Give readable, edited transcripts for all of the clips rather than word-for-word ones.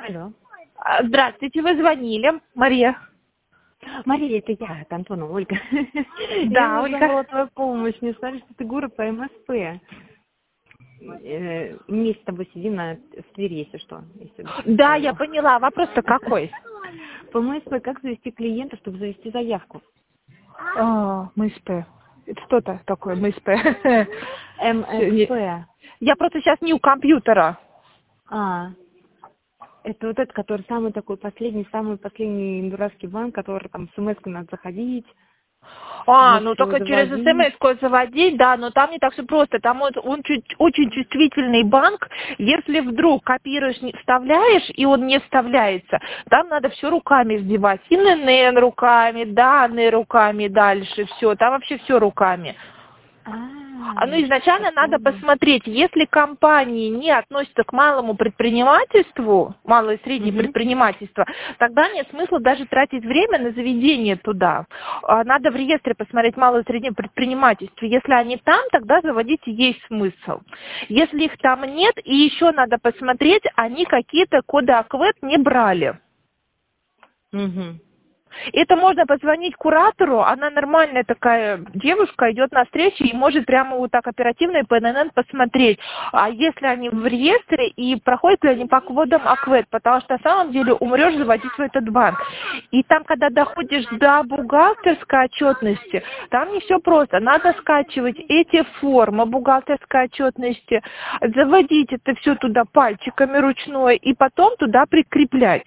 Алло. Здравствуйте, вы звонили. Мария. Мария, это я, это Антонова Ольга. Да, Я Ольга. вызвала твою помощь. Мне сказали, что ты город по МСП. Вместе с тобой сидим в Твери, если что. Да, я поняла. Вопрос-то какой? По МСП как завести клиента, чтобы завести заявку? МСП. Это что-то такое, МСП. МСП. Я просто сейчас не у компьютера. Это вот этот, который самый последний дурацкий банк, который там смс-ку надо заходить. Ну только через смс-ку заводить, да, но там не так все просто. Там он очень чувствительный банк. Если вдруг копируешь, вставляешь, и он не вставляется, там надо все руками вбивать. ИНН руками, данные руками, дальше все. Там вообще все руками. Изначально надо посмотреть, если компании не относятся к малому предпринимательству, малое и среднее предпринимательство, тогда нет смысла даже тратить время на заведение туда. Надо в реестре посмотреть малое и среднее предпринимательство. Если они там, тогда заводить есть смысл. Если их там нет, и еще надо посмотреть, они какие-то коды АКВЭД не брали. Это можно позвонить куратору, она нормальная такая девушка, идет на встречу и может прямо вот так оперативно и по ННН посмотреть, а если они в реестре и проходят ли они по кодам АКВЭД, потому что на самом деле умрешь заводить в этот банк. И там, когда доходишь до бухгалтерской отчетности, там не все просто. Надо скачивать эти формы бухгалтерской отчетности, заводить это все туда пальчиками ручной и потом туда прикреплять.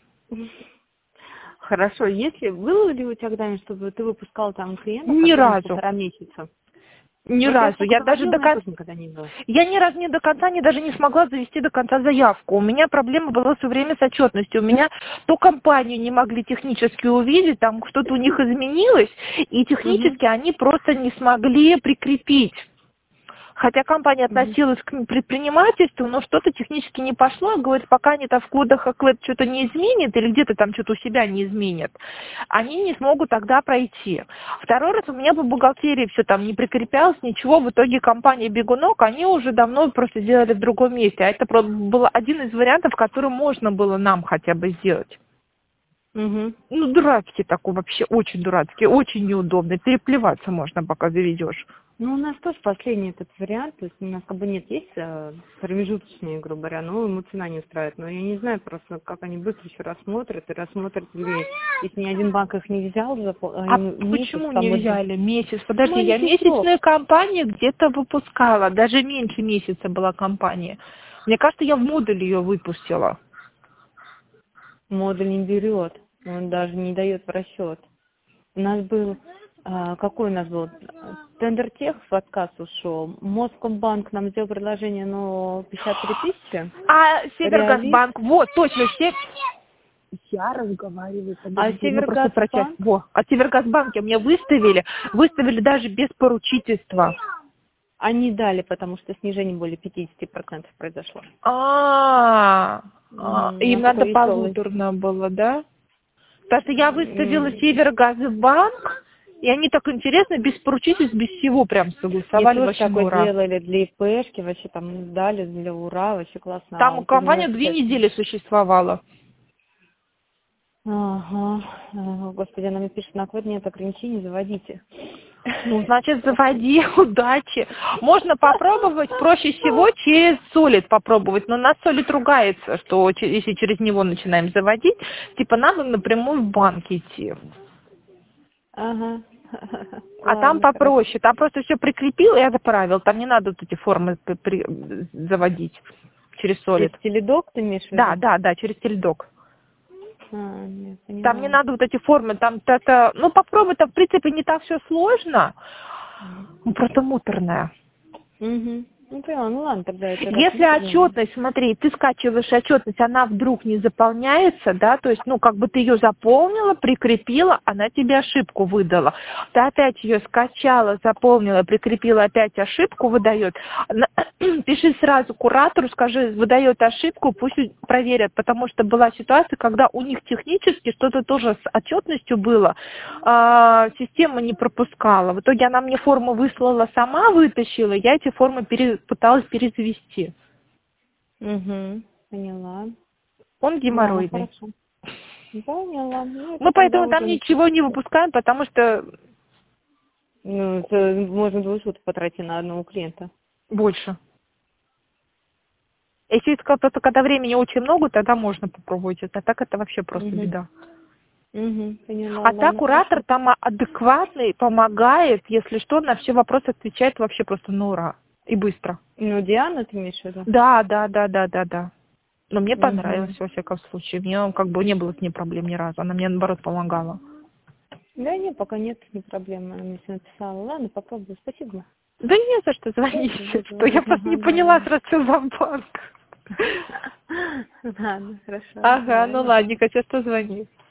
Хорошо, было ли у тебя когда-нибудь, чтобы ты выпускал там клиентов? Ни разу. Полтора месяца? Ни разу. Я даже до конца Я ни разу до конца даже не смогла завести до конца заявку. У меня проблема была все время с отчетностью. У меня то компанию не могли технически увидеть, там что-то у них изменилось, и технически они просто не смогли прикрепить. Хотя компания относилась к предпринимательству, но что-то технически не пошло. Говорит, пока они там в кодах АКВЭД что-то не изменят или где-то там что-то у себя не изменят, они не смогут тогда пройти. Второй раз у меня по бухгалтерии все там не прикреплялось, ничего. В итоге компания Бегунок, они уже давно просто сделали в другом месте. А это был один из вариантов, который можно было нам хотя бы сделать. Дурацкий такой вообще, очень дурацкий, очень неудобный. Переплеваться можно, пока заведешь. У нас тоже последний этот вариант, то есть у нас как бы есть промежуточные, грубо говоря, но ему цена не устраивает. Но я не знаю просто, как они быстро еще рассмотрят, или если ни один банк их не взял. Почему не взяли? Месяц? Подожди, я месячную компанию где-то выпускала, даже меньше месяца была компания. Мне кажется, я в модуль ее выпустила. Модуль не берет, он даже не дает в расчет. У нас был... Какой у нас был? Тендертех в отказ ушел. Москомбанк нам сделал предложение, но 53 тысячи. Севергазбанк, вот, точно, я разговариваю. Севергазбанк? Севергазбанке мне выставили даже без поручительства. Они дали, потому что снижение более 50% произошло. Им надо полуторно было, да? Потому что я выставила Севергазбанк, и они так интересно, без поручительств, без всего прям согласовали. Вообще такое делали для ИПшки, вообще там дали для УРА, вообще классно. Там компания 2 недели существовала. Господи, она мне пишет, на АКВЭД нет ограничений, заводите. Значит, заводи, удачи. Можно попробовать, проще всего через Solid попробовать, но у нас Solid ругается, что если через него начинаем заводить, типа надо напрямую в банк идти. А там попроще, там просто все прикрепил и отправил, там не надо вот эти формы заводить через Solid. Через Теледок ты имеешь в виду? Да, через Теледок. Там не надо вот эти формы, там это, попробуй, там в принципе не так все сложно, просто муторное. Ладно, тогда это... Если отчетность, смотри, ты скачиваешь отчетность, она вдруг не заполняется, да, то есть, как бы ты ее заполнила, прикрепила, она тебе ошибку выдала. Ты опять ее скачала, заполнила, прикрепила, опять ошибку выдает. Пиши сразу куратору, скажи, выдает ошибку, пусть проверят, потому что была ситуация, когда у них технически что-то тоже с отчетностью было, система не пропускала. В итоге она мне форму выслала сама, вытащила, я эти формы пыталась перезавести. Поняла. Он геморройный. Хорошо. Поняла. Ну, Мы поэтому тогда там уже ничего не выпускаем, потому что ну, это можно 2 суток потратить на одного клиента. больше. Если просто когда времени очень много, тогда можно попробовать это. А так это вообще просто беда. Поняла. А так куратор там адекватный, помогает, если что, на все вопросы отвечает вообще просто на ура. И быстро. Ну, Диана, ты имеешь в виду? Да. Но мне понравилось, во всяком случае. Мне как бы не было с ней проблем ни разу. Она мне, наоборот, помогала. Да нет, пока нет, не проблема. Она мне все написала. Ладно, попробую. Спасибо. Да не за что звонить. Что я просто не поняла сразу, что за банк. Ладно, хорошо. Ага, ну ладненько, сейчас позвони.